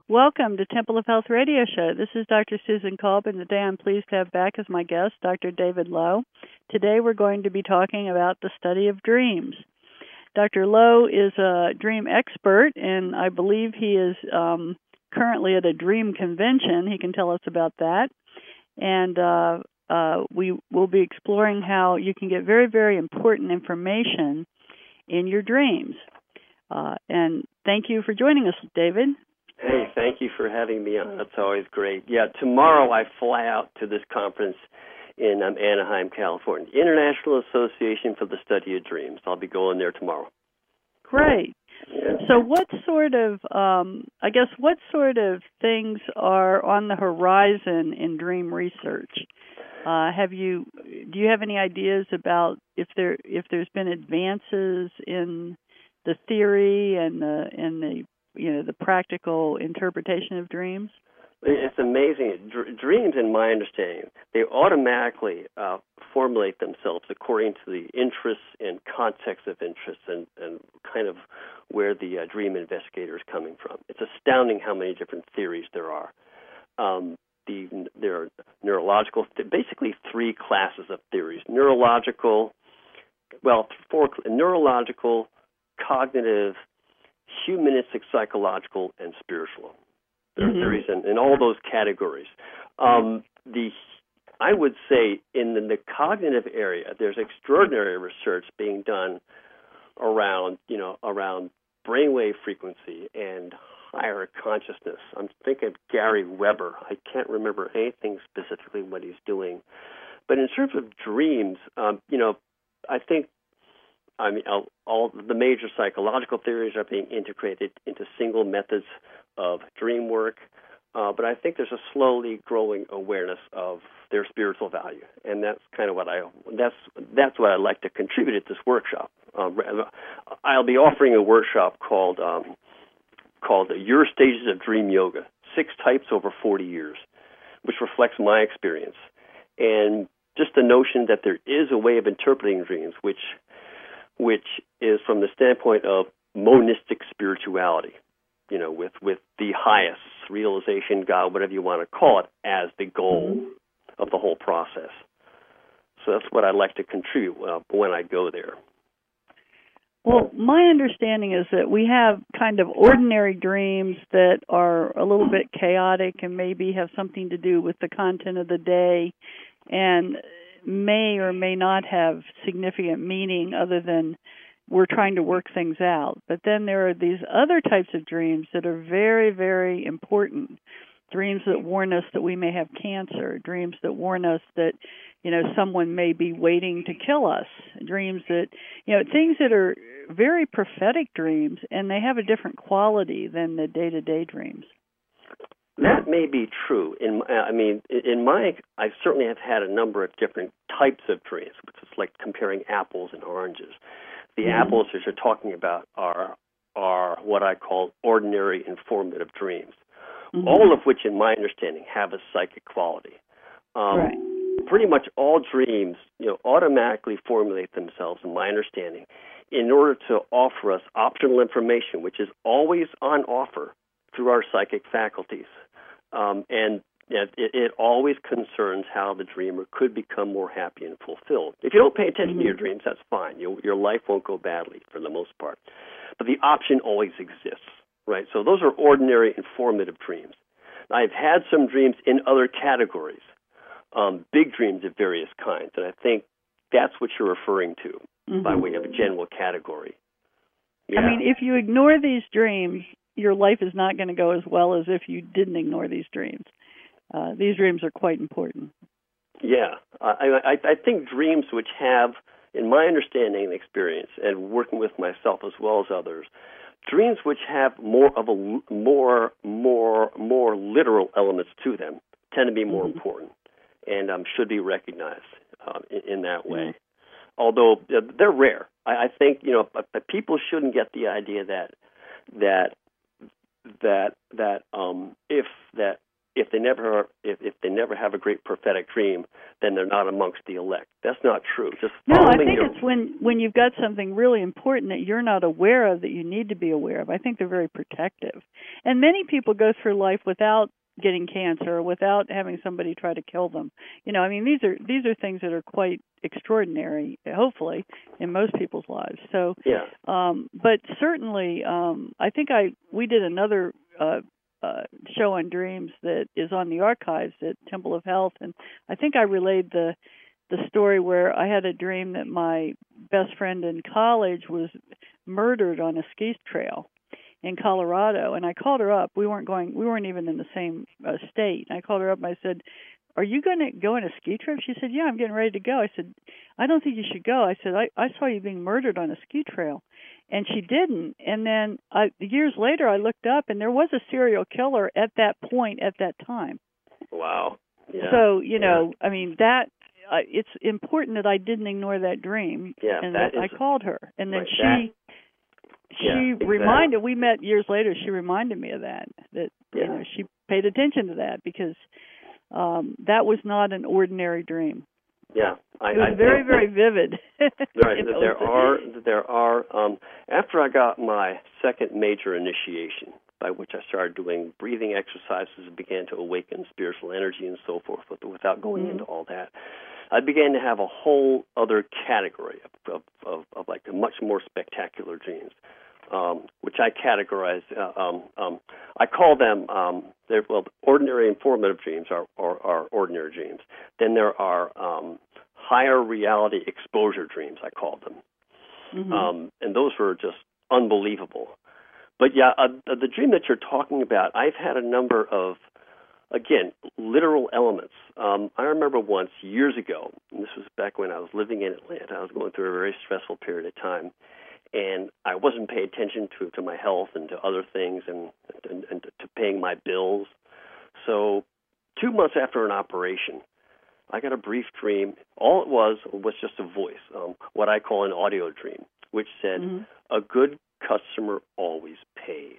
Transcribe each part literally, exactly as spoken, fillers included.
Welcome to Temple of Health Radio Show. This is Doctor Susan Kolb, and today I'm pleased to have back as my guest Doctor David Lowe. Today we're going to be talking about the study of dreams. Doctor Lowe is a dream expert, and I believe he is um, currently at a dream convention. He can tell us about that. And uh, uh, we will be exploring how you can get very, very important information in your dreams. Uh, and thank you for joining us, David. Hey, thank you for having me on. That's always great. Yeah, tomorrow I fly out to this conference in um, Anaheim, California, International Association for the Study of Dreams. I'll be going there tomorrow. Great. Yeah. So what sort of, um, I guess, what sort of things are on the horizon in dream research? Uh, have you, do you have any ideas about if there, if there's been advances in the theory and the, and the you know, the practical interpretation of dreams? It's amazing. Dr- dreams, in my understanding, they automatically uh, formulate themselves according to the interests and context of interest and, and kind of where the uh, dream investigator is coming from. It's astounding how many different theories there are. Um, the, there are neurological, basically three classes of theories. Neurological, well, four, neurological, cognitive, humanistic, psychological, and spiritual. There are mm-hmm. theories in, in all those categories. Um, the I would say in the, the cognitive area, there's extraordinary research being done around, you know, around brainwave frequency and higher consciousness. I'm thinking of Gary Weber. I can't remember anything specifically what he's doing. But in terms of dreams, um, you know, I think I mean, all, all the major psychological theories are being integrated into single methods of dream work, uh, but I think there's a slowly growing awareness of their spiritual value, and that's kind of what I that's that's what I'd like to contribute at this workshop. Uh, I'll be offering a workshop called um, called Your Stages of Dream Yoga: Six Types Over forty Years, which reflects my experience, and just the notion that there is a way of interpreting dreams, which which is from the standpoint of monistic spirituality, you know, with, with the highest realization, God, whatever you want to call it, as the goal of the whole process. So that's what I'd like to contribute uh, when I go there. Well, my understanding is that we have kind of ordinary dreams that are a little bit chaotic and maybe have something to do with the content of the day and may or may not have significant meaning other than we're trying to work things out. But then there are these other types of dreams that are very, very important. Dreams that warn us that we may have cancer. Dreams that warn us that, you know, someone may be waiting to kill us. Dreams that, you know, things that are very prophetic dreams, and they have a different quality than the day-to-day dreams. That may be true. In I mean, in my, I certainly have had a number of different types of dreams, which is like comparing apples and oranges. The mm-hmm. apples that you're talking about are are what I call ordinary informative dreams, mm-hmm. all of which, in my understanding, have a psychic quality. Um, right. Pretty much all dreams, you know, automatically formulate themselves, in my understanding, in order to offer us optional information, which is always on offer through our psychic faculties. Um, and it, it always concerns how the dreamer could become more happy and fulfilled. If you don't pay attention mm-hmm. to your dreams, that's fine. You, your life won't go badly for the most part. But the option always exists, right? So those are ordinary informative dreams. I've had some dreams in other categories, um, big dreams of various kinds, and I think that's what you're referring to mm-hmm. by way of a general category. Yeah. I mean, if you ignore these dreams, your life is not going to go as well as if you didn't ignore these dreams. Uh, these dreams are quite important. Yeah. I, I, I think dreams which have, in my understanding and experience, and working with myself as well as others, dreams which have more of a more more more literal elements to them tend to be more mm-hmm. important and um, should be recognized uh, in, in that way. Mm-hmm. Although uh, they're rare, I, I think you know people shouldn't get the idea that that that that um, if that if they never if, if they never have a great prophetic dream, then they're not amongst the elect. That's not true. Just no, I think your... it's when when you've got something really important that you're not aware of that you need to be aware of. I think they're very protective, and many people go through life without getting cancer, without having somebody try to kill them. You know, I mean, these are these are things that are quite extraordinary, hopefully, in most people's lives. So, yeah. Um, but certainly, um, I think I we did another uh, uh, show on dreams that is on the archives at Temple of Health, and I think I relayed the the story where I had a dream that my best friend in college was murdered on a ski trail in Colorado, and I called her up. We weren't going. We weren't even in the same uh, state. And I called her up and I said, "Are you going to go on a ski trip?" She said, "Yeah, I'm getting ready to go." I said, "I don't think you should go." I said, I, I saw you being murdered on a ski trail. And she didn't. And then I, years later, I looked up, and there was a serial killer at that point at that time. Wow. Yeah. So, you know, yeah. I mean, that uh, it's important that I didn't ignore that dream. Yeah, and that that is, I called her. And then right, she... that, She yeah, exactly. reminded, we met years later, she reminded me of that, that, yeah. you know, she paid attention to that because um, that was not an ordinary dream. Yeah. I, it was I very, think, very vivid. Right. You know, there are, there are, um, after I got my second major initiation, by which I started doing breathing exercises and began to awaken spiritual energy and so forth without going mm-hmm. into all that, I began to have a whole other category of, of, of, of like much more spectacular dreams, um, which I categorize. Uh, um, um, I call them um, they're well, ordinary informative dreams are, are, are ordinary dreams. Then there are um, higher reality exposure dreams. I call them, mm-hmm. um, and those were just unbelievable. But yeah, uh, the dream that you're talking about, I've had a number of. Again, literal elements. Um, I remember once, years ago, and this was back when I was living in Atlanta, I was going through a very stressful period of time, and I wasn't paying attention to, to my health and to other things and, and, and to paying my bills. So two months after an operation, I got a brief dream. All it was was just a voice, um, what I call an audio dream, which said, mm-hmm. a good customer always pays.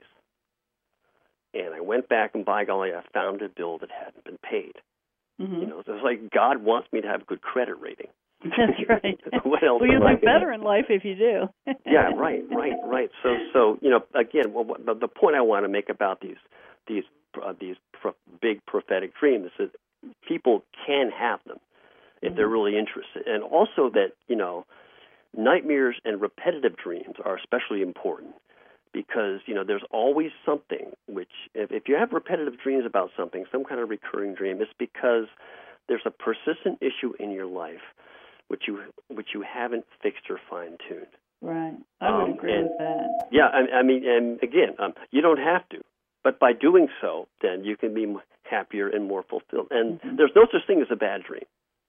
And I went back, and by golly, I found a bill that hadn't been paid. Mm-hmm. You know, it was like God wants me to have a good credit rating. That's right. What else well, you'll do do better in life if you do. Yeah, right, right, right. So, so you know, again, well, the, the point I want to make about these these uh, these pro- big prophetic dreams is that people can have them if mm-hmm. they're really interested, and also that you know, nightmares and repetitive dreams are especially important. Because, you know, there's always something which, if, if you have repetitive dreams about something, some kind of recurring dream, it's because there's a persistent issue in your life which you which you haven't fixed or fine-tuned. Right. I would um, agree and, with that. Yeah, I, I mean, and again, um, you don't have to. But by doing so, then you can be happier and more fulfilled. And mm-hmm. there's no such thing as a bad dream.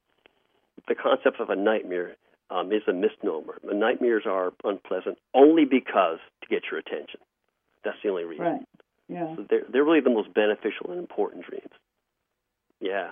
The concept of a nightmare Um, is a misnomer. The nightmares are unpleasant only because to get your attention. That's the only reason. Right. Yeah. So they're they're really the most beneficial and important dreams. Yeah.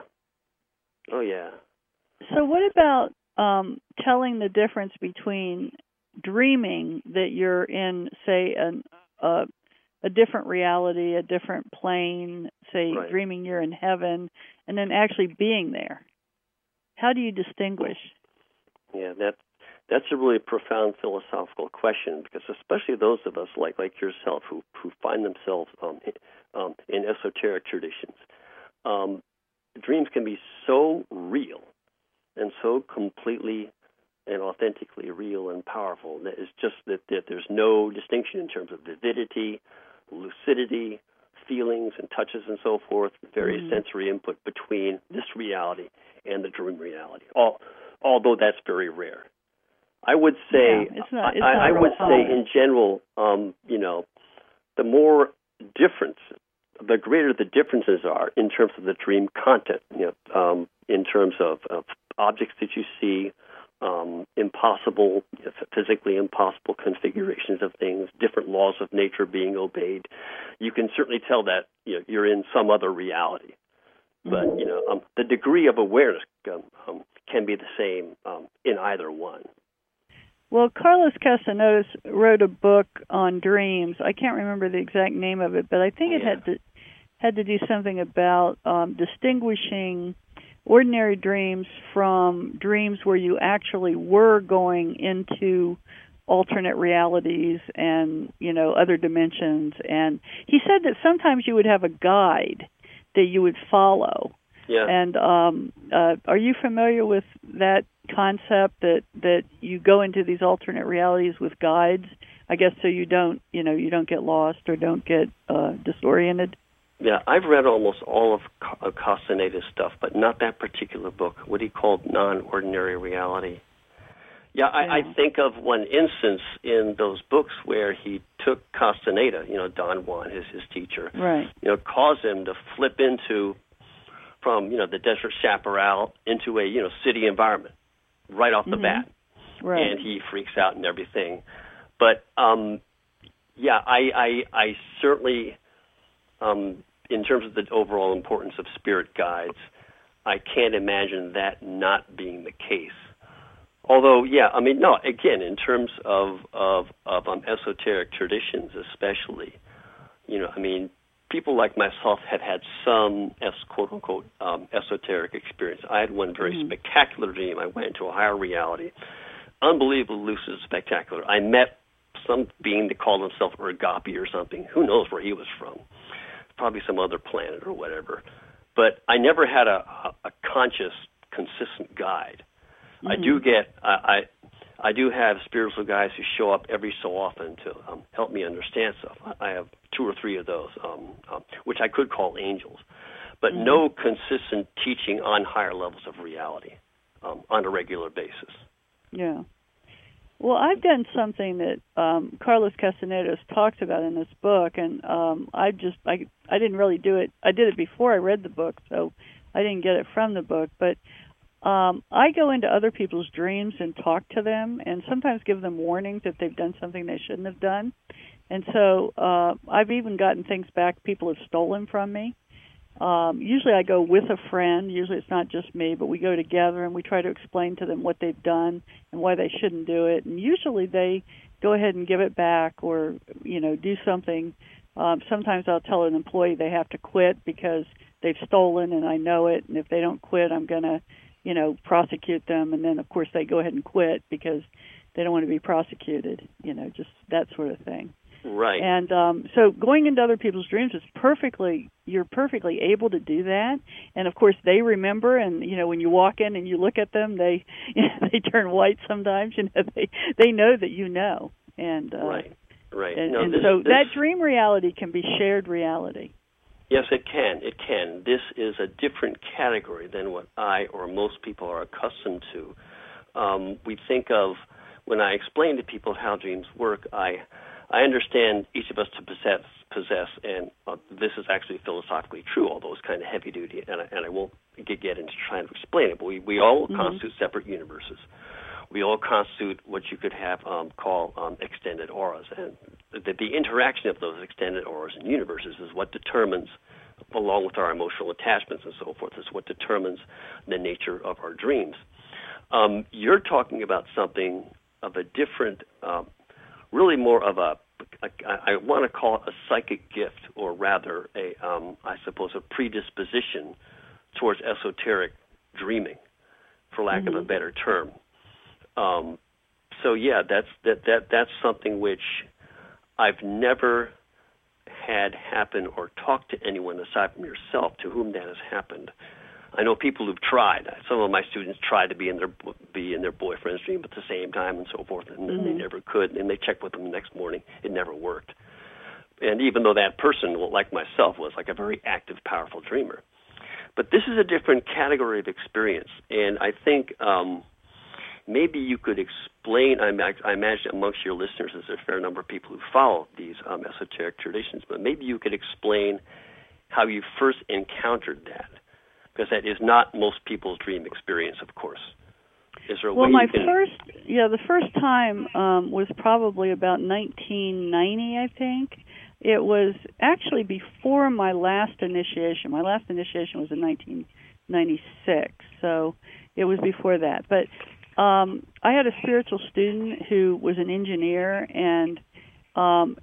Oh yeah. So what about um, telling the difference between dreaming that you're in, say, an, uh, a different reality, a different plane, say, right. dreaming you're in heaven, and then actually being there? How do you distinguish? Yeah, that's that's a really profound philosophical question, because especially those of us like like yourself who who find themselves um, in, um, in esoteric traditions, um, dreams can be so real and so completely and authentically real and powerful that it's just that, that there's no distinction in terms of vividity, lucidity, feelings and touches and so forth, various mm-hmm. sensory input between this reality and the dream reality. All Although that's very rare, I would say yeah, it's not, it's I, not I would common. say in general, um, you know, the more difference, the greater the differences are in terms of the dream content. You know, um, in terms of, of objects that you see, um, impossible, physically impossible configurations of things, different laws of nature being obeyed. You can certainly tell that you know, you're in some other reality. But, you know, um, the degree of awareness um, um, can be the same um, in either one. Well, Carlos Castanedas wrote a book on dreams. I can't remember the exact name of it, but I think it yeah. had to had to do something about um, distinguishing ordinary dreams from dreams where you actually were going into alternate realities and, you know, other dimensions. And he said that sometimes you would have a guide that you would follow. Yeah. And um, uh, are you familiar with that concept that, that you go into these alternate realities with guides? I guess so you don't, you know, you don't get lost or don't get uh, disoriented. Yeah, I've read almost all of C- Castaneda's stuff, but not that particular book, what he called Non-Ordinary Reality. Yeah, I, I think of one instance in those books where he took Castaneda, you know, Don Juan, his his teacher, right. you know, caused him to flip into from you know the desert chaparral into a you know city environment right off the mm-hmm. bat, right. and he freaks out and everything. But um, yeah, I I, I certainly, um, in terms of the overall importance of spirit guides, I can't imagine that not being the case. Although, yeah, I mean, no, again, in terms of, of, of um, esoteric traditions especially, you know, I mean, people like myself have had some, es- quote-unquote, um, esoteric experience. I had one very mm-hmm. spectacular dream. I went into a higher reality, unbelievably lucid, spectacular. I met some being that called himself Ergapi or something. Who knows where he was from? Probably some other planet or whatever. But I never had a, a, a conscious, consistent guide. Mm-hmm. I do get, I, I I do have spiritual guides who show up every so often to um, help me understand stuff. I have two or three of those, um, um, which I could call angels, but mm-hmm. no consistent teaching on higher levels of reality um, on a regular basis. Yeah. Well, I've done something that um, Carlos Castaneda talks about in this book, and um, I just I I didn't really do it. I did it before I read the book, so I didn't get it from the book, but. Um, I go into other people's dreams and talk to them and sometimes give them warnings if they've done something they shouldn't have done. And so uh, I've even gotten things back people have stolen from me. Um, usually I go with a friend. Usually it's not just me, but we go together and we try to explain to them what they've done and why they shouldn't do it. And usually they go ahead and give it back or, you know, do something. Um, sometimes I'll tell an employee they have to quit because they've stolen and I know it. And if they don't quit, I'm going to you know, prosecute them, and then, of course, they go ahead and quit because they don't want to be prosecuted, you know, just that sort of thing. Right. And um, so going into other people's dreams is perfectly, you're perfectly able to do that. And, of course, they remember, and, you know, when you walk in and you look at them, they you know, they turn white sometimes, you know, they, they know that you know. And, uh, right, right. And, no, and this, so this... that dream reality can be shared reality. Yes, it can. It can. This is a different category than what I or most people are accustomed to. Um, we think of, when I explain to people how dreams work, I I understand each of us to possess, possess and uh, this is actually philosophically true, although it's kind of heavy-duty, and I, and I won't get, get into trying to explain it, but we, we all mm-hmm. constitute separate universes. We all constitute what you could have um, call um, extended auras, and the, the interaction of those extended auras and universes is what determines, along with our emotional attachments and so forth, is what determines the nature of our dreams. Um, you're talking about something of a different, um, really more of a, a I want to call it a psychic gift, or rather, a um, I suppose, a predisposition towards esoteric dreaming, for lack mm-hmm. of a better term. Um, so yeah, that's that, that that's something which I've never had happen or talked to anyone aside from yourself to whom that has happened. I know people who've tried. Some of my students tried to be in their be in their boyfriend's dream at the same time and so forth, and mm-hmm. they never could. And they checked with them the next morning; it never worked. And even though that person, like myself, was like a very active, powerful dreamer, but this is a different category of experience, and I think. Um, Maybe you could explain, I imagine amongst your listeners there's a fair number of people who follow these um, esoteric traditions, but maybe you could explain how you first encountered that, because that is not most people's dream experience, of course. Is there a well, way my you can... first, yeah, the first time um, was probably about nineteen ninety, I think. It was actually before my last initiation. My last initiation was in nineteen ninety-six, so it was before that. But Um, I had a spiritual student who was an engineer, and um,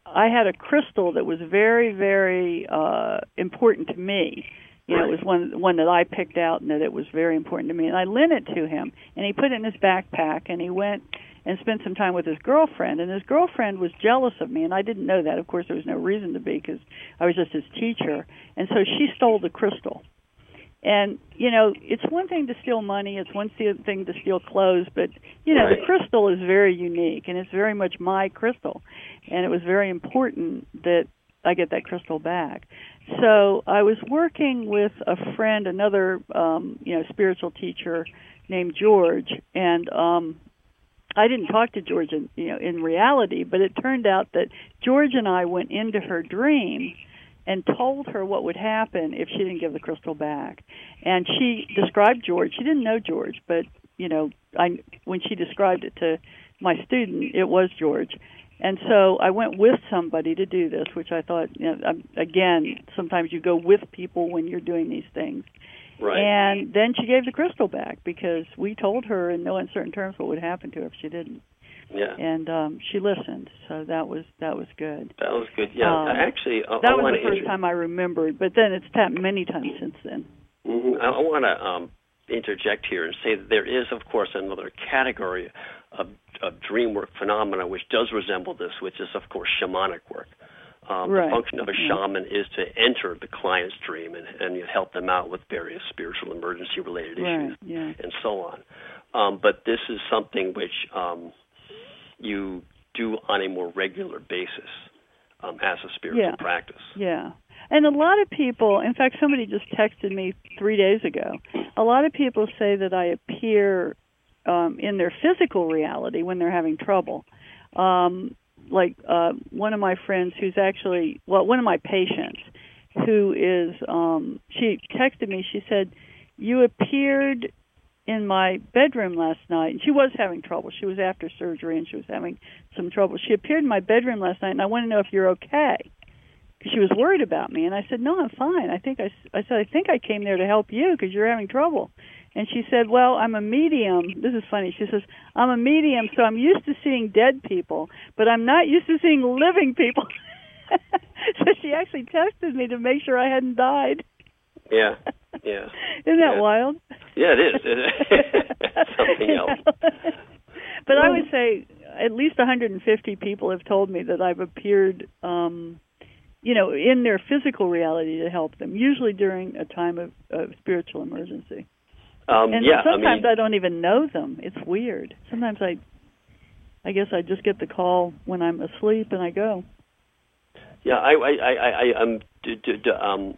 I had a crystal that was very, very uh, important to me. You know, it was one one that I picked out, and that it was very important to me. And I lent it to him, and he put it in his backpack, and he went and spent some time with his girlfriend. And his girlfriend was jealous of me, and I didn't know that. Of course, there was no reason to be because I was just his teacher. And so she stole the crystal. And, you know, it's one thing to steal money, it's one thing to steal clothes, but, you know, right. the crystal is very unique, and it's very much my crystal. And it was very important that I get that crystal back. So I was working with a friend, another, um, you know, spiritual teacher named George, and um, I didn't talk to George in, you know, in reality, but it turned out that George and I went into her dream and told her what would happen if she didn't give the crystal back. And she described George. She didn't know George, but, you know, I, when she described it to my student, it was George. And so I went with somebody to do this, which I thought, you know, again, sometimes you go with people when you're doing these things. Right. And then she gave the crystal back because we told her in no uncertain terms what would happen to her if she didn't. Yeah. And um, she listened, so that was that was good. That was good. Yeah. Um, Actually, I, that I was the first inter- time I remembered, but then it's happened many times since then. Mm-hmm. I, I want to um, interject here and say that there is, of course, another category of, of dream work phenomena which does resemble this, which is, of course, shamanic work. Um, right. The function of a shaman is to enter the client's dream and, and you help them out with various spiritual emergency-related issues right. yeah. and so on. Um, but this is something which um, you do on a more regular basis um, as a spiritual yeah. practice. Yeah. And a lot of people, in fact, somebody just texted me three days ago, a lot of people say that I appear um, in their physical reality when they're having trouble. Um, like uh, one of my friends who's actually, well, one of my patients who is, um, she texted me, she said, you appeared in my bedroom last night, and she was having trouble. She was after surgery, and she was having some trouble. She appeared in my bedroom last night, and I want to know if you're okay. She was worried about me, and I said, no, I'm fine. I think I, I said, I think I came there to help you because you're having trouble. And she said, well, I'm a medium. This is funny. She says, I'm a medium, so I'm used to seeing dead people, but I'm not used to seeing living people. So she actually tested me to make sure I hadn't died. Yeah, yeah. Isn't that yeah. wild? Yeah, it is. It's something else. But I would say at least one hundred fifty people have told me that I've appeared, um, you know, in their physical reality to help them, usually during a time of, of spiritual emergency. Um, and yeah, sometimes I, mean, I don't even know them. It's weird. Sometimes I, I guess I just get the call when I'm asleep and I go. Yeah, I, I, I, I um, d- d- d- um,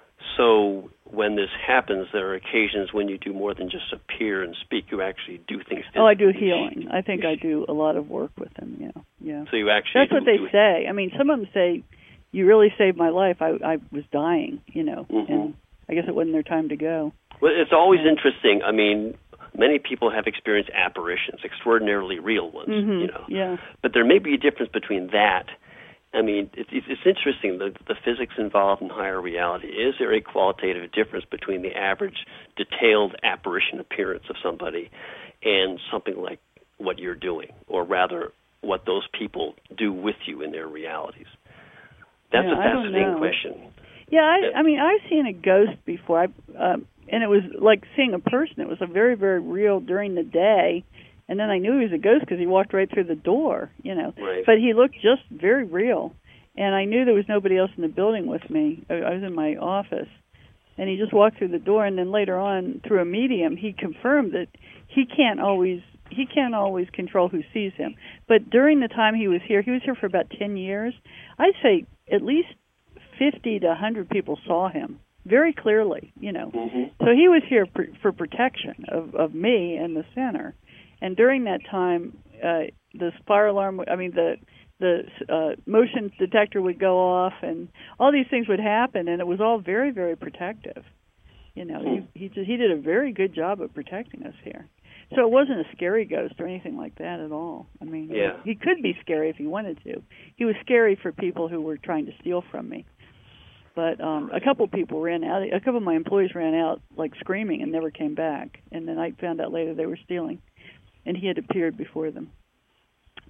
so when this happens, there are occasions when you do more than just appear and speak. You actually do things. Physically. Oh, I do healing. I think I do a lot of work with them. Yeah, yeah. So you actually. That's do, what they do say. I mean, some of them say, "You really saved my life. I, I was dying." You know, mm-hmm. and I guess it wasn't their time to go. Well, it's always yeah. interesting. I mean, many people have experienced apparitions, extraordinarily real ones. Mm-hmm. You know. Yeah. But there may be a difference between that. I mean, it's, it's interesting, the, the physics involved in higher reality. Is there a qualitative difference between the average detailed apparition appearance of somebody and something like what you're doing, or rather what those people do with you in their realities? That's yeah, a fascinating question. Yeah, I, I mean, I've seen a ghost before, I, um, and it was like seeing a person. It was a very, very real during the day. And then I knew he was a ghost because he walked right through the door, you know. Right. But he looked just very real. And I knew there was nobody else in the building with me. I, I was in my office. And he just walked through the door. And then later on, through a medium, he confirmed that he can't always he can't always control who sees him. But during the time he was here, he was here for about ten years, I'd say at least fifty to one hundred people saw him very clearly, you know. Mm-hmm. So he was here for, for protection of, of me and the center. And during that time, uh, the fire alarm, I mean, the the uh, motion detector would go off, and all these things would happen, and it was all very, very protective. You know, he he, just, he did a very good job of protecting us here. So it wasn't a scary ghost or anything like that at all. I mean, yeah. he, he could be scary if he wanted to. He was scary for people who were trying to steal from me. But um, a couple people ran out. A couple of my employees ran out, like screaming, and never came back. And then I found out later they were stealing. And he had appeared before them.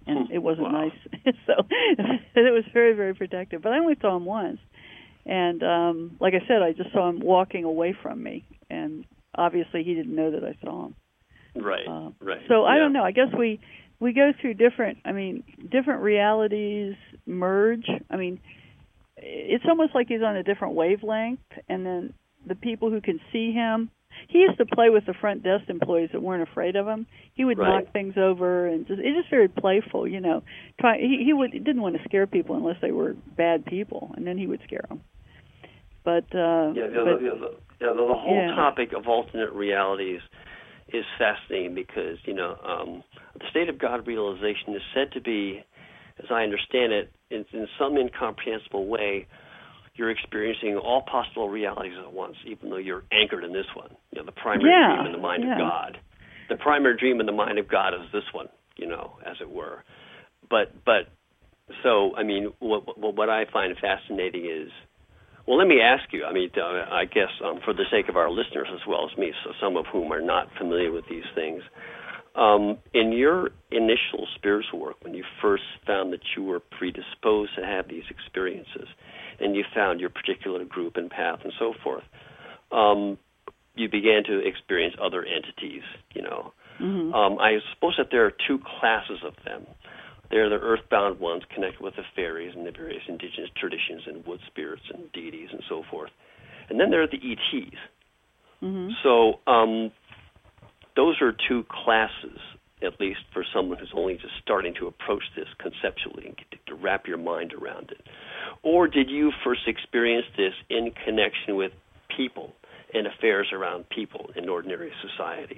and it wasn't wow. nice. So it was very, very protective. But I only saw him once, and um, like I said, I just saw him walking away from me, and obviously he didn't know that I saw him. Right, uh, right. So I yeah. don't know. I guess we we go through different. I mean, different realities merge. I mean, it's almost like he's on a different wavelength, and then the people who can see him. He used to play with the front desk employees that weren't afraid of him. He would right. knock things over, and just it's just very playful, you know. Try he, he would he didn't want to scare people unless they were bad people, and then he would scare them. But uh, yeah, the, but, the, the, yeah, the, the whole yeah. topic of alternate realities is fascinating because you know um, the state of God realization is said to be, as I understand it, in, in some incomprehensible way, you're experiencing all possible realities at once, even though you're anchored in this one. You know, the primary yeah, dream in the mind yeah. of God. The primary dream in the mind of God is this one, you know, as it were. But, but, so, I mean, what, what I find fascinating is, well, let me ask you, I mean, uh, I guess um, for the sake of our listeners as well as me, so some of whom are not familiar with these things, Um, in your initial spiritual work, when you first found that you were predisposed to have these experiences, and you found your particular group and path and so forth, um, you began to experience other entities, you know. Mm-hmm. Um, I suppose that there are two classes of them. There are the earthbound ones connected with the fairies and the various indigenous traditions and wood spirits and deities and so forth. And then there are the E Ts. Mm-hmm. So um, those are two classes, at least for someone who's only just starting to approach this conceptually and get to wrap your mind around it. Or did you first experience this in connection with people and affairs around people in ordinary society?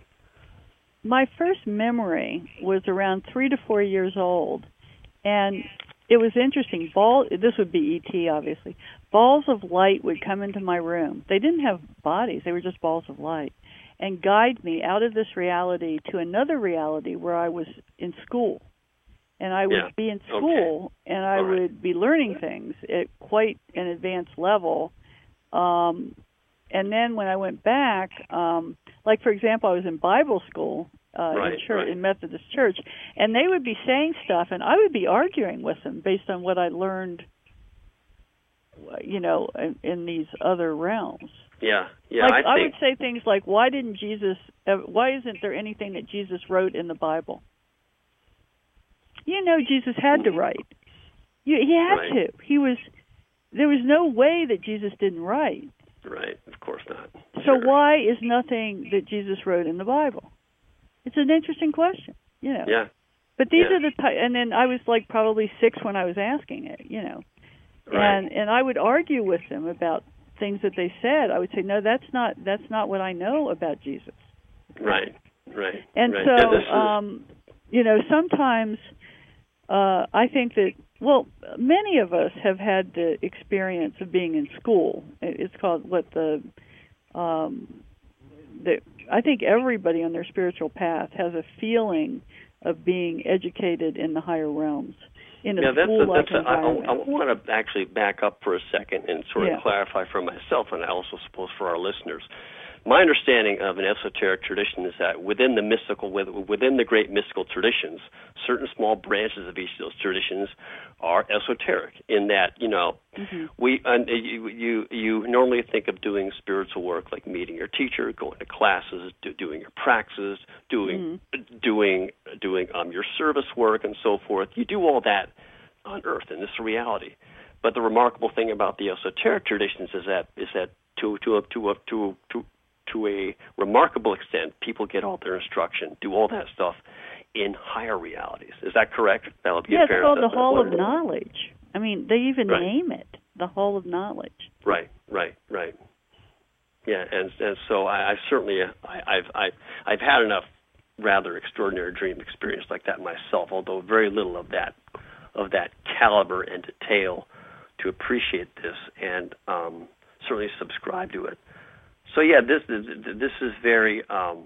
My first memory was around three to four years old, and it was interesting. Ball, this would be E T, obviously. Balls of light would come into my room. They didn't have bodies. They were just balls of light, and guide me out of this reality to another reality where I was in school. And I would yeah. be in school, okay. and I All right. would be learning things at quite an advanced level. Um, and then when I went back, um, like, for example, I was in Bible school uh, right, in, church, right. in Methodist Church, and they would be saying stuff, and I would be arguing with them based on what I learned, you know, in, in these other realms. Yeah, yeah. Like, I, I think, would say things like, why didn't Jesus, uh, why isn't there anything that Jesus wrote in the Bible? You know, Jesus had to write. You, he had right. to. He was, there was no way that Jesus didn't write. Right, of course not. So Sure. why is nothing that Jesus wrote in the Bible? It's an interesting question, you know. Yeah. But these yeah. are the ty- and then I was like probably six when I was asking it, you know. Right. And and I would argue with them about things that they said. I would say, no, that's not that's not what I know about Jesus. Right, right. And right. so, yeah, this is... um, you know, sometimes uh, I think that, well, many of us have had the experience of being in school. It's called what the, um, the I think everybody on their spiritual path has a feeling of being educated in the higher realms in a yeah, school-like that's a, that's a, I, environment. I want to actually back up for a second and sort of Yeah. clarify for myself, and I also suppose for our listeners. My understanding of an esoteric tradition is that within the mystical, within the great mystical traditions, certain small branches of each of those traditions are esoteric. In that, you know, mm-hmm. we uh, you, you you normally think of doing spiritual work like meeting your teacher, going to classes, do, doing your praxis, doing mm-hmm. doing doing um, your service work, and so forth. You do all that on Earth in this reality. But the remarkable thing about the esoteric traditions is that is that to to to to to to a remarkable extent, people get all their instruction, do all that stuff in higher realities. Is that correct? That would be yeah, a fair it's called the assessment. Hall of Knowledge. I mean, they even right. name it the Hall of Knowledge. Right, right, right. Yeah, and and so I, I certainly I, I've I, I've had enough rather extraordinary dream experience like that myself, although very little of that of that caliber and detail to appreciate this and um, certainly subscribe to it. So yeah, this this is very. Um,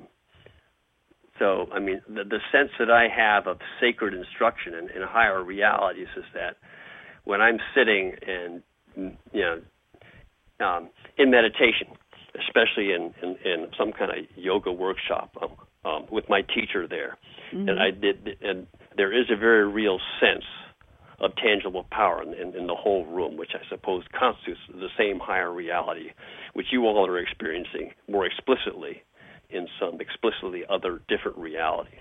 so I mean, the, the sense that I have of sacred instruction in, in higher realities is that when I'm sitting and you know um, in meditation, especially in, in, in some kind of yoga workshop um, um, with my teacher there, mm-hmm. and I did, and there is a very real sense of tangible power in, in, in the whole room, which I suppose constitutes the same higher reality, which you all are experiencing more explicitly in some explicitly other different reality.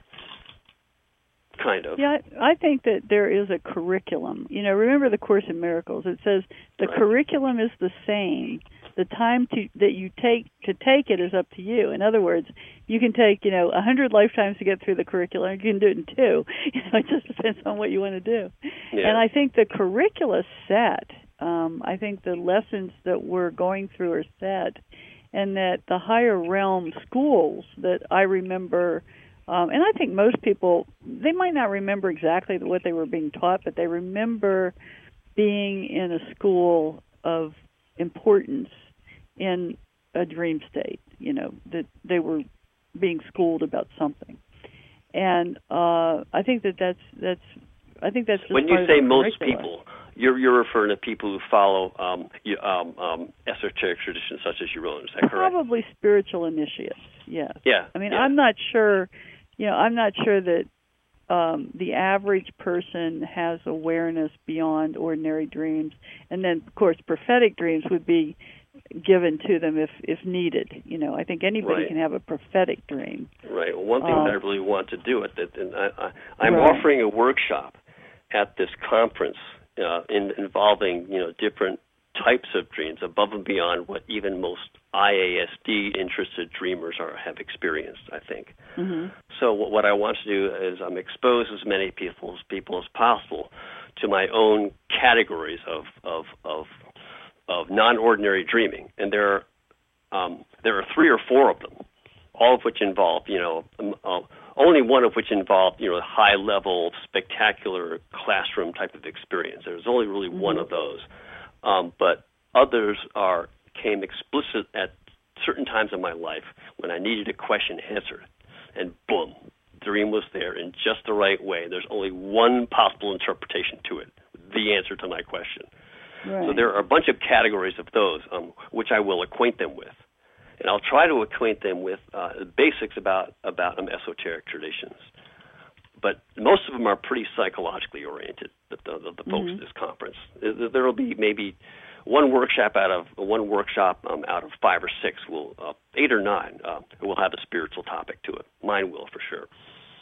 Kind of. Yeah, I think that there is a curriculum. You know, remember the Course in Miracles. It says the right. curriculum is the same. The time to, that you take to take it is up to you. In other words, you can take, you know, a hundred lifetimes to get through the curriculum. You can do it in two. You know, it just depends on what you want to do. Yeah. And I think the curricula set. Um, I think the lessons that we're going through are set, and that the higher realm schools that I remember. Um, and I think most people, they might not remember exactly what they were being taught, but they remember being in a school of importance in a dream state, you know, that they were being schooled about something. And uh, I think that that's, that's I think that's just when you part say of the most curricula. people, you're, you're referring to people who follow um, you, um, um, esoteric traditions such as your own, is that correct? Probably spiritual initiates, yes. Yeah. I mean, yeah. I'm not sure... You know, I'm not sure that um, the average person has awareness beyond ordinary dreams. And then, of course, prophetic dreams would be given to them if, if needed. You know, I think anybody right. can have a prophetic dream. Right. Well, one thing um, that I really want to do, it, that, and I, I, I'm right. offering a workshop at this conference uh, in, involving, you know, different types of dreams above and beyond what even most I A S D-interested dreamers are have experienced, I think. Mm-hmm. So what, what I want to do is um, expose as many people, people as possible to my own categories of of of, of non-ordinary dreaming, and there are um, there are three or four of them, all of which involve, you know, um, uh, only one of which involved, you know, high-level, spectacular classroom type of experience. There's only really mm-hmm. one of those. Um, but others are came explicit at certain times in my life when I needed a question answered, and boom, the dream was there in just the right way. There's only one possible interpretation to it, the answer to my question. Right. So there are a bunch of categories of those, um, which I will acquaint them with, and I'll try to acquaint them with uh, the basics about about um, esoteric traditions. But most of them are pretty psychologically oriented, the, the, the folks mm-hmm. at this conference. There will be maybe one workshop out of one workshop um, out of five or six, will uh, eight or nine, uh, will have a spiritual topic to it. Mine will, for sure.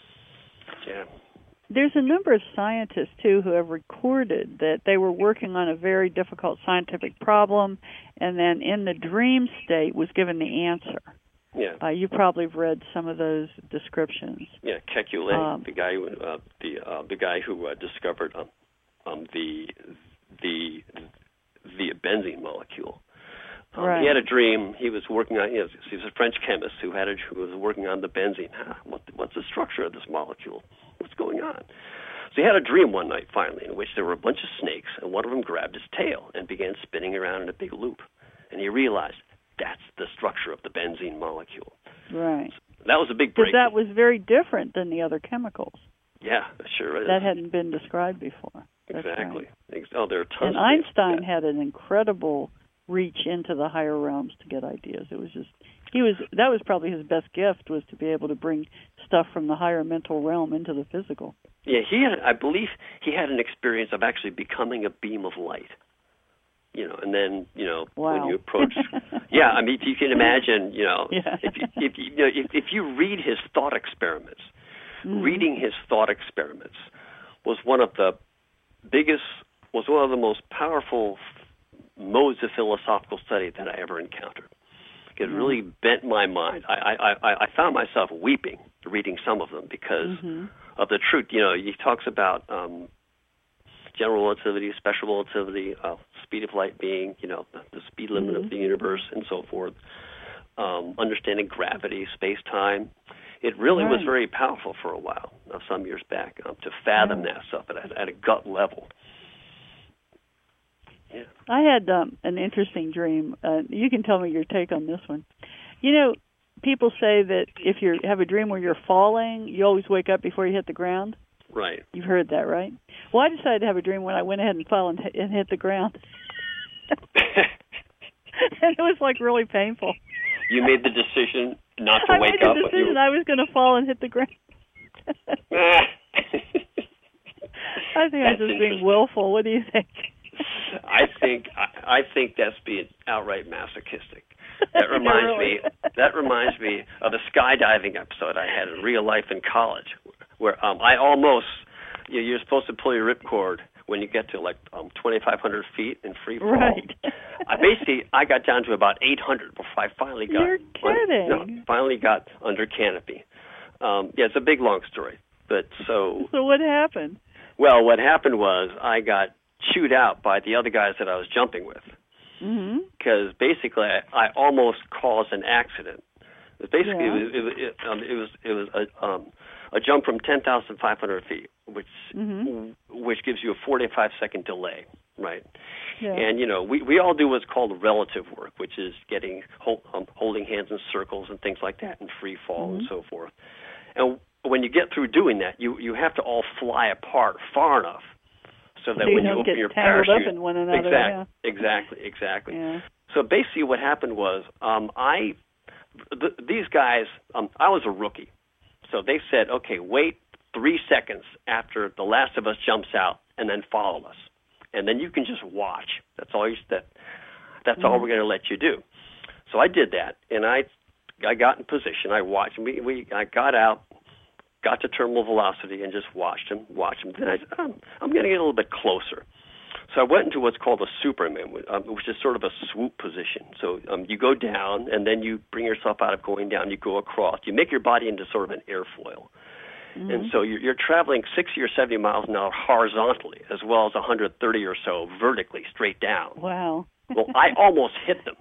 Yeah. There's a number of scientists, too, who have recorded that they were working on a very difficult scientific problem, and then in the dream state was given the answer. Yeah, uh, you probably have read some of those descriptions. Yeah, Kekulé, um, the guy, who, uh, the uh, the guy who uh, discovered um, um, the the the benzene molecule. Um, right. He had a dream. He was working on. He was, he was a French chemist who had a, who was working on the benzene. Huh, what, what's the structure of this molecule? What's going on? So he had a dream one night, finally, in which there were a bunch of snakes, and one of them grabbed his tail and began spinning around in a big loop. And he realized that's the structure of the benzene molecule. Right. So that was a big break. Because that was very different than the other chemicals. Yeah, sure is. That hadn't been described before. That's exactly. Right. Oh, there are tons. And of Einstein yeah. had an incredible reach into the higher realms to get ideas. It was just he was that was probably his best gift, was to be able to bring stuff from the higher mental realm into the physical. Yeah, he had. I believe he had an experience of actually becoming a beam of light. You know, and then, you know, wow. when you approach, yeah, I mean, if you can imagine, you know, yeah. if you, if you, you know, if, if you read his thought experiments, mm-hmm. reading his thought experiments was one of the biggest, was one of the most powerful modes of philosophical study that I ever encountered. It mm-hmm. really bent my mind. I, I, I, I found myself weeping reading some of them because mm-hmm. of the truth. You know, he talks about um, general relativity, special relativity, uh, speed of light being, you know, the, the speed limit mm-hmm. of the universe, and so forth. Um, understanding gravity, space-time. It really right. was very powerful for a while, uh, some years back, um, to fathom yeah. that stuff at, at a gut level. Yeah. I had um, an interesting dream. Uh, you can tell me your take on this one. You know, people say that if you have a dream where you're falling, you always wake up before you hit the ground. Right. You've heard that, right? Well, I decided to have a dream when I went ahead and fell and, and hit the ground. And it was like really painful. You made the decision not to I wake made the up. decision you... I was going to fall and hit the ground. I think I'm just being willful. What do you think? I think I, I think that's being outright masochistic. That reminds really? me. That reminds me of a skydiving episode I had in real life in college, where um, I almost you know, you're supposed to pull your ripcord when you get to like um, twenty-five hundred feet in free fall. Right. I basically I got down to about eight hundred before I finally got. You're kidding. Un- no, finally got under canopy. Um, yeah, it's a big long story, but so. So what happened? Well, what happened was I got chewed out by the other guys that I was jumping with. Because mm-hmm. basically, I, I almost caused an accident. It was basically, yeah. it, was, it, um, it was it was a um, a jump from ten thousand five hundred feet, which mm-hmm. which gives you a forty-five second delay, right? Yeah. And you know, we, we all do what's called relative work, which is getting hold, um, holding hands in circles and things like that, and free fall mm-hmm. and so forth. And when you get through doing that, you you have to all fly apart far enough. So that so when you, you open get your tangled parachute, up in one another, exactly, yeah. exactly, exactly. Yeah. So basically, what happened was, um, I, th- these guys, um, I was a rookie, so they said, okay, wait three seconds after the last of us jumps out, and then follow us, and then you can just watch. That's all. You, that, that's mm-hmm. all we're going to let you do. So I did that, and I, I got in position. I watched. We, we, I got out. Got to terminal velocity and just watched him, watched him. Then I said, oh, I'm going to get a little bit closer. So I went into what's called a Superman, um, which is sort of a swoop position. So um, you go down, and then you bring yourself out of going down. You go across. You make your body into sort of an airfoil. Mm-hmm. And so you're, you're traveling sixty or seventy miles an hour horizontally, as well as one hundred thirty or so vertically, straight down. Wow. Well, I almost hit them.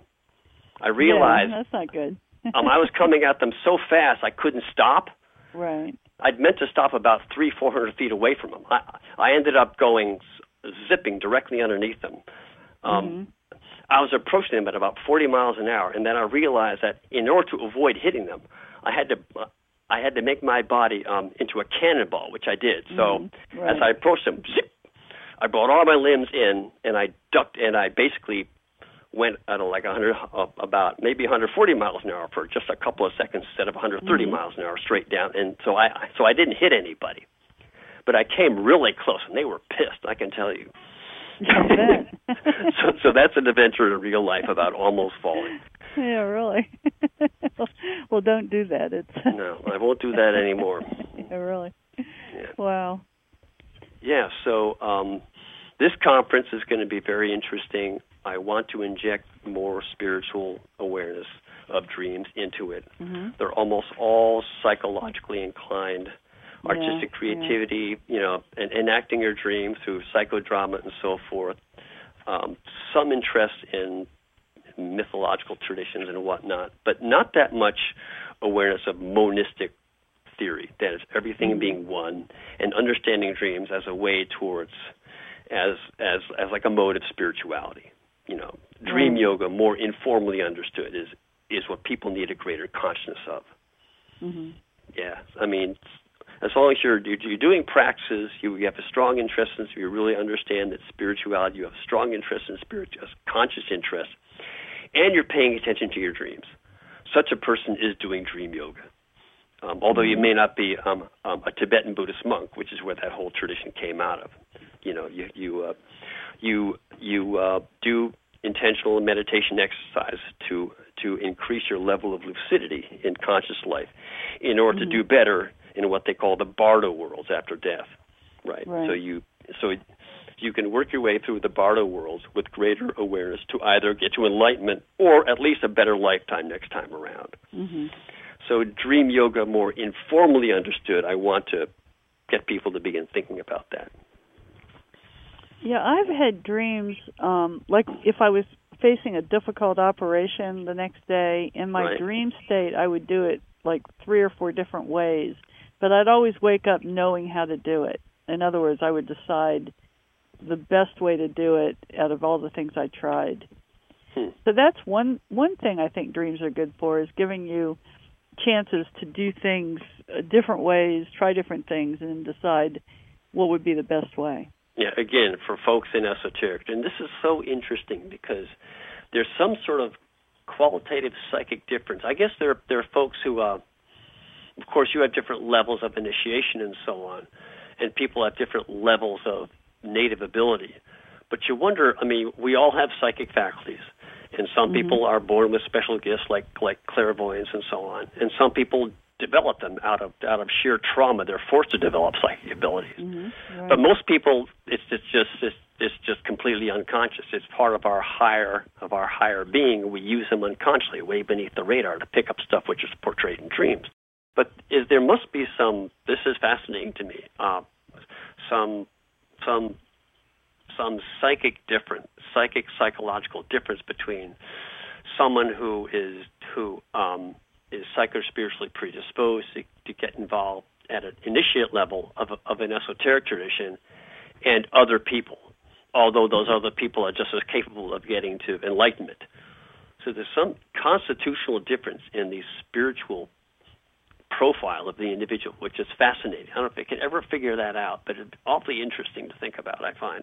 I realized yeah, that's not good. um, I was coming at them so fast I couldn't stop. Right. I'd meant to stop about three, four hundred feet away from them. I, I ended up going zipping directly underneath them. Um, mm-hmm. I was approaching them at about forty miles an hour, and then I realized that in order to avoid hitting them, I had to uh, I had to make my body um, into a cannonball, which I did. So mm-hmm. right. as I approached them, zip, I brought all my limbs in, and I ducked, and I basically went at like one hundred, uh, about maybe one hundred forty miles an hour for just a couple of seconds instead of one hundred thirty mm-hmm. miles an hour straight down. And so I, so I didn't hit anybody, but I came really close, and they were pissed, I can tell you. so, so that's an adventure in real life about almost falling. Yeah, really. Well, don't do that. It's no, I won't do that anymore. Yeah, really. Yeah. Wow. Yeah. So um, this conference is going to be very interesting. I want to inject more spiritual awareness of dreams into it. Mm-hmm. They're almost all psychologically inclined, artistic yeah, creativity, yeah. you know, and enacting your dreams through psychodrama and so forth. Um, some interest in mythological traditions and whatnot, but not that much awareness of monistic theory, that is everything mm-hmm. being one, and understanding dreams as a way towards, as as as like a mode of spirituality. You know, dream right. yoga, more informally understood, is is what people need a greater consciousness of. Mm-hmm. Yeah, I mean, as long as you're you're doing practices, you, you have a strong interest in, so you really understand that spirituality, you have a strong interest in spirit, conscious interest, and you're paying attention to your dreams. Such a person is doing dream yoga. Um, although mm-hmm. you may not be um, um, a Tibetan Buddhist monk, which is where that whole tradition came out of. You know, you you uh, you you uh, do intentional meditation exercise to to increase your level of lucidity in conscious life, in order mm-hmm. to do better in what they call the Bardo worlds after death. Right. right. So you so you can work your way through the Bardo worlds with greater awareness to either get to enlightenment or at least a better lifetime next time around. Mm-hmm. So dream yoga, more informally understood, I want to get people to begin thinking about that. Yeah, I've had dreams, um, like if I was facing a difficult operation the next day, in my right. dream state, I would do it like three or four different ways, but I'd always wake up knowing how to do it. In other words, I would decide the best way to do it out of all the things I tried. Hmm. So that's one one thing I think dreams are good for, is giving you chances to do things different ways, try different things, and decide what would be the best way. Yeah, again, for folks in esoteric, and this is so interesting because there's some sort of qualitative psychic difference. I guess there there are folks who, uh, of course, you have different levels of initiation and so on, and people have different levels of native ability. But you wonder, I mean, we all have psychic faculties, and some mm-hmm. people are born with special gifts like like clairvoyance and so on, and some people develop them out of out of sheer trauma. They're forced to develop psychic abilities. Mm-hmm. Right. But most people, it's, it's just it's, it's just completely unconscious. It's part of our higher of our higher being. We use them unconsciously, way beneath the radar, to pick up stuff which is portrayed in dreams. But is, there must be some. This is fascinating to me. Uh, some some some psychic difference, psychic psychological difference between someone who is who. Um, is psycho-spiritually predisposed to, to get involved at an initiate level of, of an esoteric tradition and other people, although those other people are just as capable of getting to enlightenment. So there's some constitutional difference in the spiritual profile of the individual, which is fascinating. I don't know if I can ever figure that out, but it's awfully interesting to think about, I find.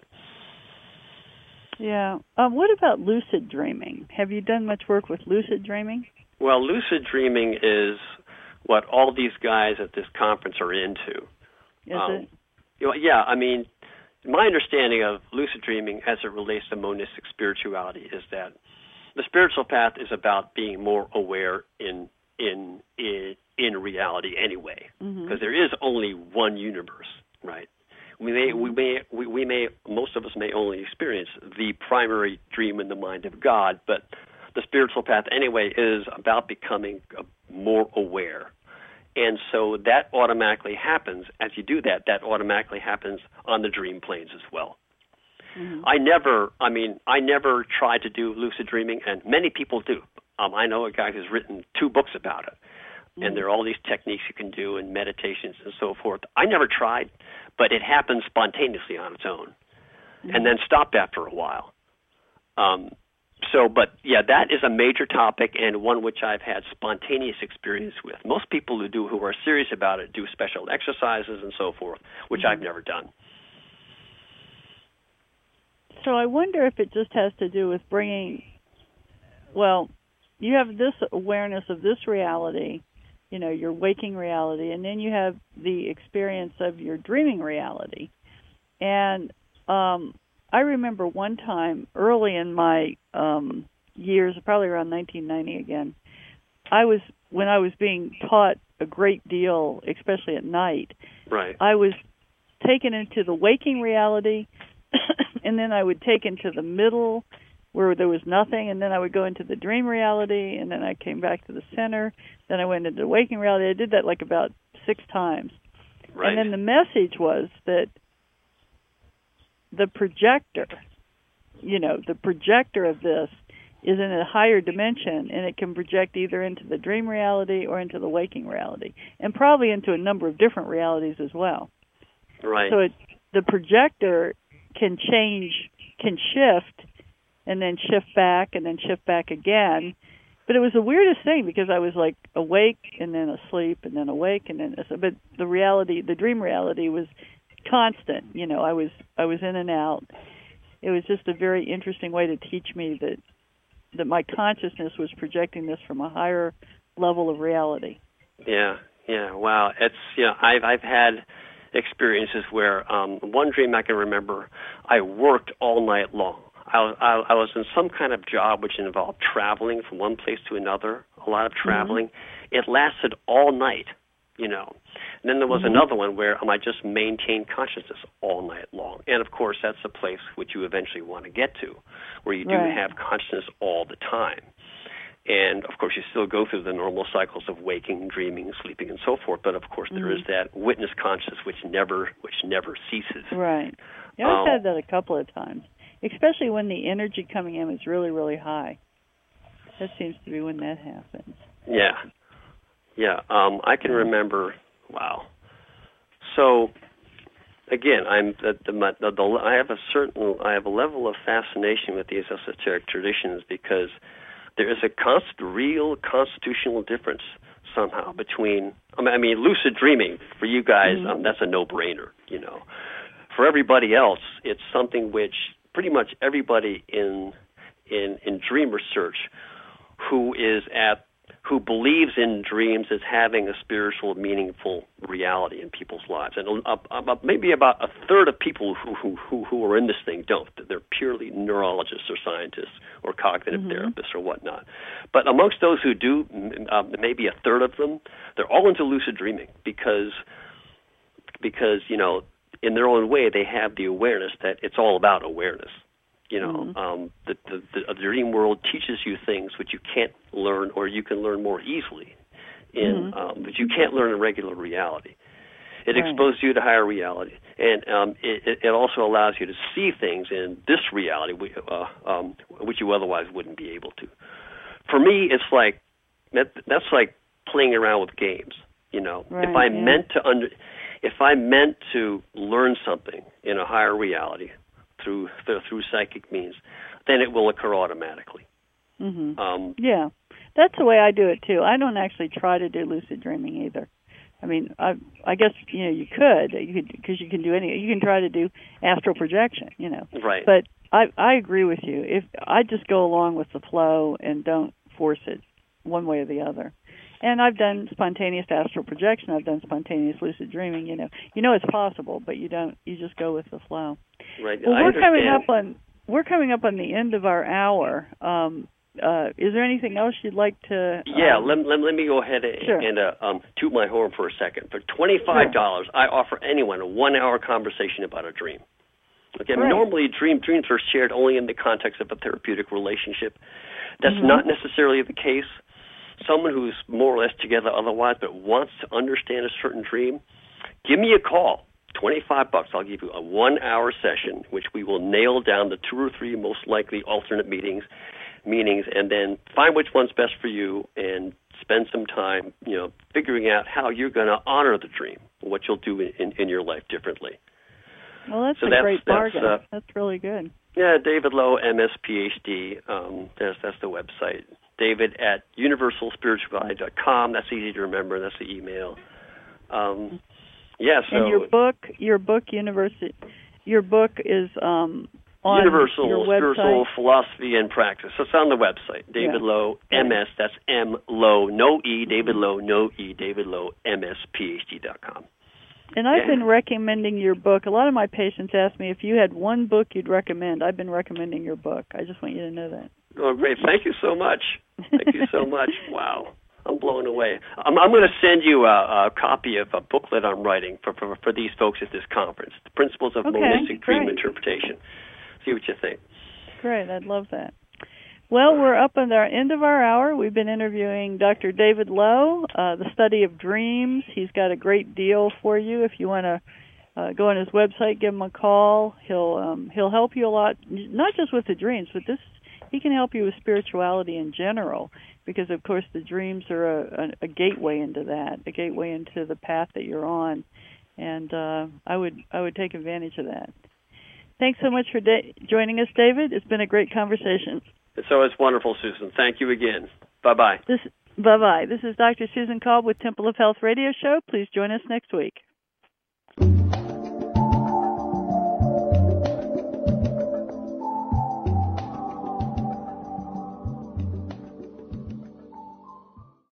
Yeah. Um, what about lucid dreaming? Have you done much work with lucid dreaming? Well, lucid dreaming is what all these guys at this conference are into. Is um, it? You know, yeah, I mean, my understanding of lucid dreaming as it relates to monistic spirituality is that the spiritual path is about being more aware in in in, in reality anyway, because mm-hmm. there is only one universe, right? We may we may we, we may most of us may only experience the primary dream in the mind of God, but the spiritual path, anyway, is about becoming more aware. And so that automatically happens. As you do that, that automatically happens on the dream planes as well. Mm-hmm. I never, I mean, I never tried to do lucid dreaming, and many people do. Um, I know a guy who's written two books about it, mm-hmm. and there are all these techniques you can do and meditations and so forth. I never tried, but it happens spontaneously on its own, mm-hmm. and then stopped after a while. Um So, but yeah, that is a major topic and one which I've had spontaneous experience with. Most people who do, who are serious about it, do special exercises and so forth, which mm-hmm. I've never done. So I wonder if it just has to do with bringing, well, you have this awareness of this reality, you know, your waking reality, and then you have the experience of your dreaming reality. And, um, I remember one time early in my um, years, probably around nineteen ninety again, I was when I was being taught a great deal, especially at night. Right. I was taken into the waking reality, and then I would take into the middle where there was nothing, and then I would go into the dream reality, and then I came back to the center. Then I went into the waking reality. I did that like about six times. Right. And then the message was that the projector, you know, the projector of this is in a higher dimension, and it can project either into the dream reality or into the waking reality, and probably into a number of different realities as well. Right. So it, the projector can change, can shift, and then shift back, and then shift back again. But it was the weirdest thing because I was like awake and then asleep and then awake and then, but the reality, the dream reality was constant. You know, I was I was in and out. It was just a very interesting way to teach me that that my consciousness was projecting this from a higher level of reality. Yeah, yeah, wow. It's you know, I've I've had experiences where um, one dream I can remember, I worked all night long. I was, I, I was in some kind of job which involved traveling from one place to another, a lot of traveling. Mm-hmm. It lasted all night, you know. And then there was mm-hmm. another one where um, I just maintained consciousness all night long. And, of course, that's a place which you eventually want to get to, where you do right. have consciousness all the time. And, of course, you still go through the normal cycles of waking, dreaming, sleeping, and so forth. But, of course, mm-hmm. there is that witness consciousness which never which never ceases. Right. Yeah, I've um, had that a couple of times, especially when the energy coming in is really, really high. That seems to be when that happens. Yeah. Yeah. Um, I can remember, wow. So, again, I'm the, the, the, the, I have a certain, I have a level of fascination with these esoteric traditions because there is a const, real constitutional difference somehow between, I mean, I mean lucid dreaming, for you guys, mm-hmm. um, that's a no-brainer, you know. For everybody else, it's something which pretty much everybody in in, in dream research who is at who believes in dreams as having a spiritual, meaningful reality in people's lives. And uh, uh, maybe about a third of people who, who, who, who are in this thing don't. They're purely neurologists or scientists or cognitive mm-hmm. therapists or whatnot. But amongst those who do, uh, maybe a third of them, they're all into lucid dreaming because, because you know, in their own way, they have the awareness that it's all about awareness. You know, mm-hmm. um, the, the, the dream world teaches you things which you can't learn, or you can learn more easily, in mm-hmm. um, but you can't learn in regular reality. It right. exposes you to higher reality, and um, it, it also allows you to see things in this reality, uh, um, which you otherwise wouldn't be able to. For me, it's like that, that's like playing around with games. You know, right, if I yeah. meant to under, if I meant to learn something in a higher reality through through psychic means, then it will occur automatically. Mm-hmm. Um, yeah, that's the way I do it too. I don't actually try to do lucid dreaming either. I mean, I I guess you know you could you could because you can do any you can try to do astral projection, you know. Right. But I I agree with you. If I just go along with the flow and don't force it one way or the other. And I've done spontaneous astral projection. I've done spontaneous lucid dreaming. You know, you know it's possible, but you don't. You just go with the flow. Right. Well, I we're understand. coming up on we're coming up on the end of our hour. Um, uh, is there anything else you'd like to? Um, yeah. Let, let let me go ahead and, sure. and uh, um, toot my horn for a second. For twenty-five dollars, sure. I offer anyone a one-hour conversation about a dream. Okay. Right. Normally, dream dreams are shared only in the context of a therapeutic relationship. That's mm-hmm. not necessarily the case. Someone who's more or less together otherwise but wants to understand a certain dream, give me a call. twenty-five bucks. I'll give you a one-hour session, which we will nail down the two or three most likely alternate meetings, meanings, and then find which one's best for you and spend some time, you know, figuring out how you're going to honor the dream, what you'll do in, in your life differently. Well, that's so a that's, great bargain. That's, uh, that's really good. Yeah, David Lowe, M S P H D. Um, that's, that's the website. David at universal spirituality dot com. That's easy to remember. That's the email. Um, yeah. So and your book, your book, University, your book is um, on Universal your Spiritual website? Philosophy and Practice. So it's on the website. David yeah. Lowe, M S. That's M Lowe, no E. David Lowe, no E. David Lowe, M S P H D dot com. And I've yeah. been recommending your book. A lot of my patients ask me if you had one book you'd recommend. I've been recommending your book. I just want you to know that. Oh, great. Thank you so much. Thank you so much. Wow. I'm blown away. I'm, I'm going to send you a, a copy of a booklet I'm writing for, for, for these folks at this conference, The Principles of okay, Monistic Dream great. Interpretation. See what you think. Great. I'd love that. Well, we're up at our end of our hour. We've been interviewing Doctor David Lowe, uh, the study of dreams. He's got a great deal for you. If you want to uh, go on his website, give him a call. He'll um, he'll help you a lot, not just with the dreams, but this he can help you with spirituality in general, because of course the dreams are a, a, a gateway into that, a gateway into the path that you're on, and uh, I would I would take advantage of that. Thanks so much for da- joining us, David. It's been a great conversation. It's always wonderful, Susan. Thank you again. Bye-bye. This, bye-bye. This is Doctor Susan Kolb with Temple of Health Radio Show. Please join us next week.